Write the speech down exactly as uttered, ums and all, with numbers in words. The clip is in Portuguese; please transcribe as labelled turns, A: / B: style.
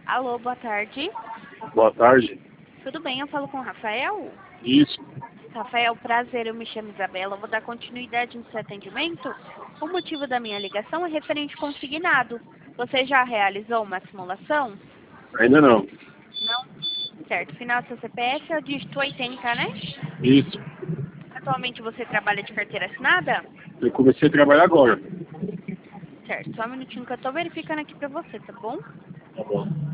A: Alô, boa tarde.
B: Boa tarde.
A: Tudo bem, eu falo com o Rafael?
B: Isso.
A: Rafael, prazer, eu me chamo Isabela. Eu vou dar continuidade no seu atendimento. O motivo da minha ligação é referente consignado. Você já realizou uma simulação?
B: Ainda não.
A: Não? Certo. Final do seu C P F é o dígito oitenta, né?
B: Isso.
A: Atualmente você trabalha de carteira assinada?
B: Eu comecei a trabalhar agora.
A: Certo. Só um minutinho que eu tô verificando aqui pra você, tá bom?
B: Tá bom.